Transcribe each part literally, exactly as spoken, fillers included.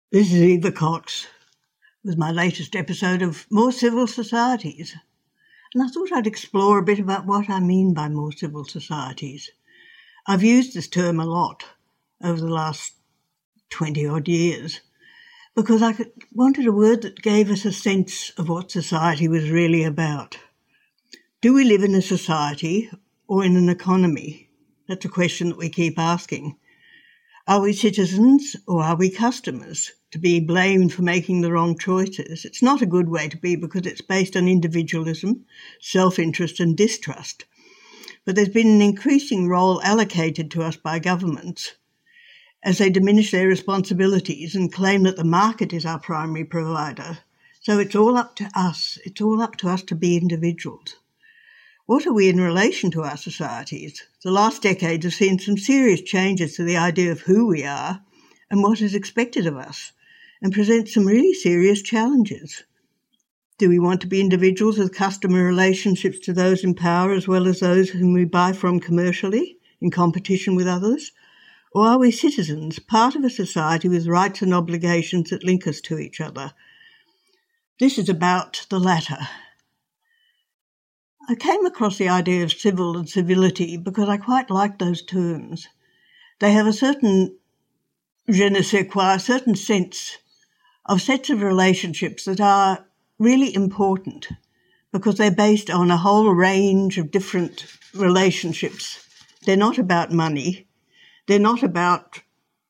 This is Eva Cox with my latest episode of More Civil Societies. And I thought I'd explore a bit about what I mean by more civil societies. I've used this term a lot over the last twenty-odd years because I wanted a word that gave us a sense of what society was really about. Do we live in a society or in an economy? That's a question that we keep asking. Are we citizens or are we customers? To be blamed for making the wrong choices. It's not a good way to be because it's based on individualism, self-interest and distrust. But there's been an increasing role allocated to us by governments as they diminish their responsibilities and claim that the market is our primary provider. So it's all up to us. It's all up to us to be individuals. What are we in relation to our societies? The last decades have seen some serious changes to the idea of who we are and what is expected of us, and present some really serious challenges. Do we want to be individuals with customer relationships to those in power as well as those whom we buy from commercially, in competition with others? Or are we citizens, part of a society with rights and obligations that link us to each other? This is about the latter. I came across the idea of civil and civility because I quite like those terms. They have a certain je ne sais quoi, a certain sense of sets of relationships that are really important because they're based on a whole range of different relationships. They're not about money. They're not about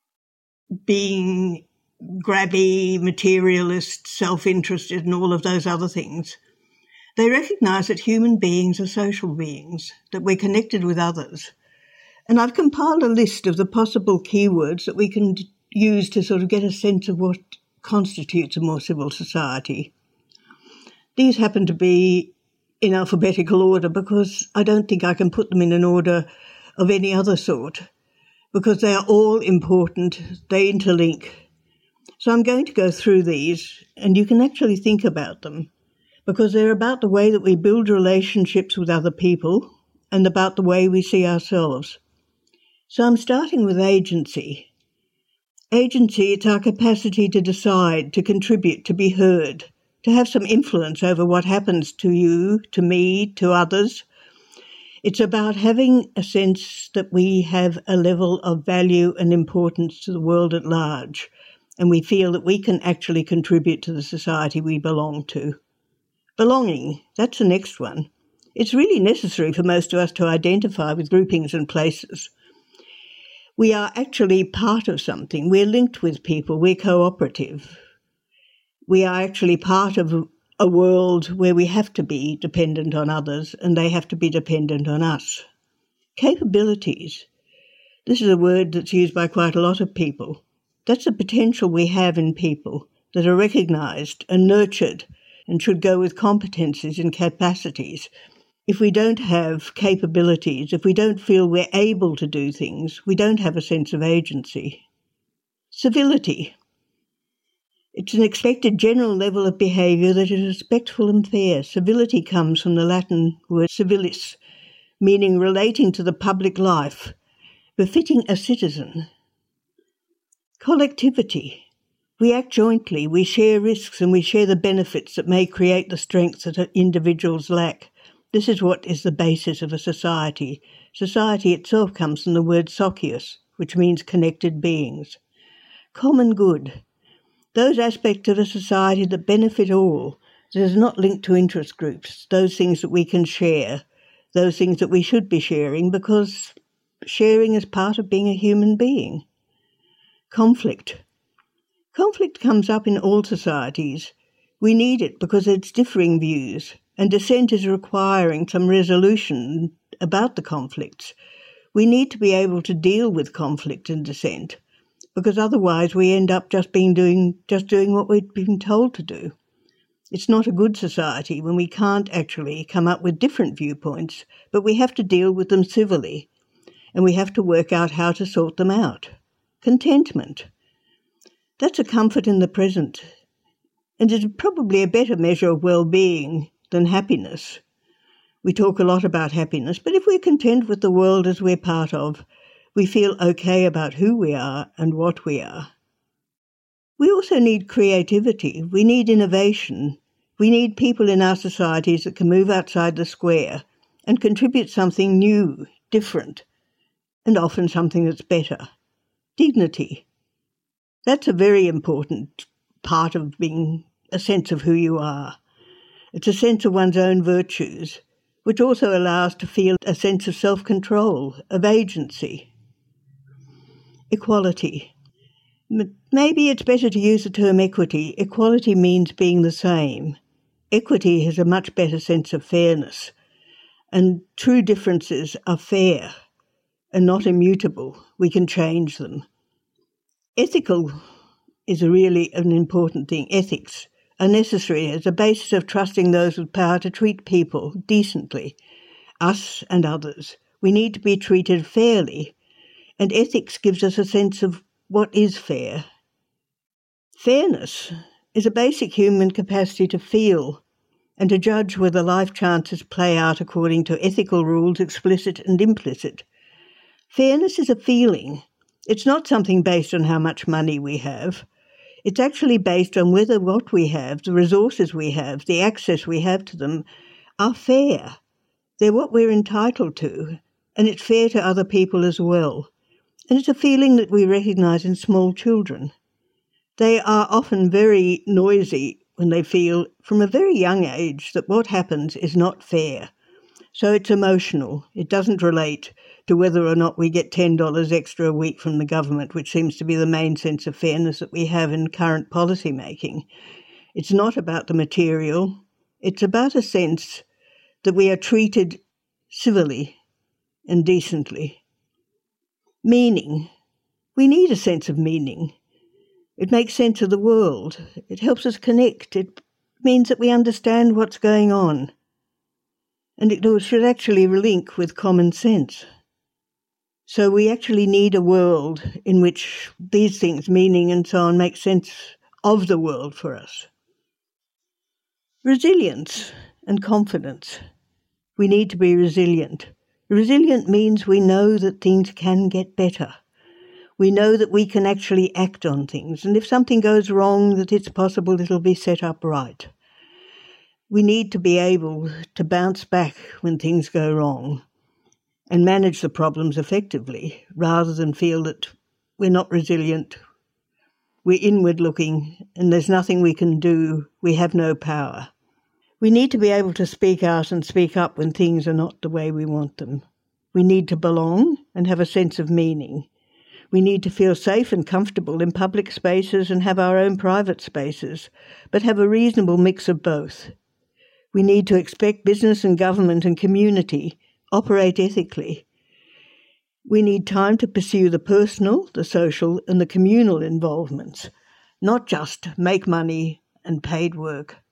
being grabby, materialist, self-interested and all of those other things. They recognise that human beings are social beings, that we're connected with others. And I've compiled a list of the possible keywords that we can use to sort of get a sense of what constitutes a more civil society. These happen to be in alphabetical order because I don't think I can put them in an order of any other sort because they are all important, they interlink. So I'm going to go through these and you can actually think about them because they're about the way that we build relationships with other people and about the way we see ourselves. So I'm starting with agency. Agency, it's our capacity to decide, to contribute, to be heard, to have some influence over what happens to you, to me, to others. It's about having a sense that we have a level of value and importance to the world at large, and we feel that we can actually contribute to the society we belong to. Belonging, that's the next one. It's really necessary for most of us to identify with groupings and places. We are actually part of something. We're linked with people. We're cooperative. We are actually part of a world where we have to be dependent on others and they have to be dependent on us. Capabilities. This is a word that's used by quite a lot of people. That's the potential we have in people that are recognised and nurtured and should go with competencies and capacities. If we don't have capabilities, if we don't feel we're able to do things, we don't have a sense of agency. Civility. It's an expected general level of behaviour that is respectful and fair. Civility comes from the Latin word civilis, meaning relating to the public life, befitting a citizen. Collectivity. We act jointly, we share risks and we share the benefits that may create the strengths that individuals lack. This is what is the basis of a society. Society itself comes from the word socius, which means connected beings. Common good. Those aspects of a society that benefit all, that is not linked to interest groups, those things that we can share, those things that we should be sharing because sharing is part of being a human being. Conflict. Conflict comes up in all societies. We need it because it's differing views. And dissent is requiring some resolution about the conflicts. We need to be able to deal with conflict and dissent, because otherwise we end up just being doing just doing what we've been told to do. It's not a good society when we can't actually come up with different viewpoints, but we have to deal with them civilly, and we have to work out how to sort them out. Contentment. That's a comfort in the present, and it's probably a better measure of well-being than happiness. We talk a lot about happiness, but if we're content with the world as we're part of, we feel okay about who we are and what we are. We also need creativity. We need innovation. We need people in our societies that can move outside the square and contribute something new, different, and often something that's better. Dignity. That's a very important part of being a sense of who you are. It's a sense of one's own virtues, which also allows to feel a sense of self-control, of agency. Equality. Maybe it's better to use the term equity. Equality means being the same. Equity has a much better sense of fairness, and true differences are fair and not immutable. We can change them. Ethical is a really an important thing. Ethics are necessary as a basis of trusting those with power to treat people decently, us and others. We need to be treated fairly, and ethics gives us a sense of what is fair. Fairness is a basic human capacity to feel and to judge whether life chances play out according to ethical rules, explicit and implicit. Fairness is a feeling. It's not something based on how much money we have. It's actually based on whether what we have, the resources we have, the access we have to them, are fair. They're what we're entitled to, and it's fair to other people as well. And it's a feeling that we recognise in small children. They are often very noisy when they feel from a very young age that what happens is not fair. So it's emotional. It doesn't relate to whether or not we get ten dollars extra a week from the government, which seems to be the main sense of fairness that we have in current policy making. It's not about the material. It's about a sense that we are treated civilly and decently. Meaning. We need a sense of meaning. It makes sense of the world. It helps us connect. It means that we understand what's going on. And it should actually link with common sense. So we actually need a world in which these things, meaning and so on, make sense of the world for us. Resilience and confidence. We need to be resilient. Resilient means we know that things can get better. We know that we can actually act on things, and if something goes wrong, that it's possible it'll be set up right. We need to be able to bounce back when things go wrong and manage the problems effectively, rather than feel that we're not resilient, we're inward-looking, and there's nothing we can do, we have no power. We need to be able to speak out and speak up when things are not the way we want them. We need to belong and have a sense of meaning. We need to feel safe and comfortable in public spaces and have our own private spaces, but have a reasonable mix of both. We need to expect business and government and community operate ethically. We need time to pursue the personal, the social, and the communal involvements, not just make money and paid work.